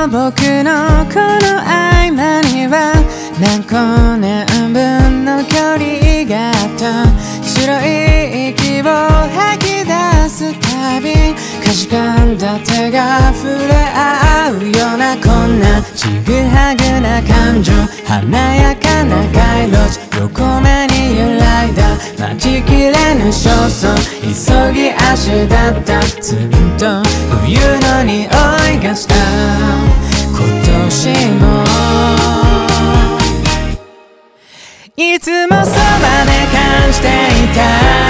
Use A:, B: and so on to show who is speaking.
A: 僕のこの合間には何光年分の距離があった。白い息を吐き出すたびかじかんだ手が触れ合うような、こんなちぐはぐな感情、華やかな街路樹、横目に揺らいだ待ちきれぬ焦燥、急ぎ足だった。ずっと冬の匂いがした今年もいつもそばで感じていた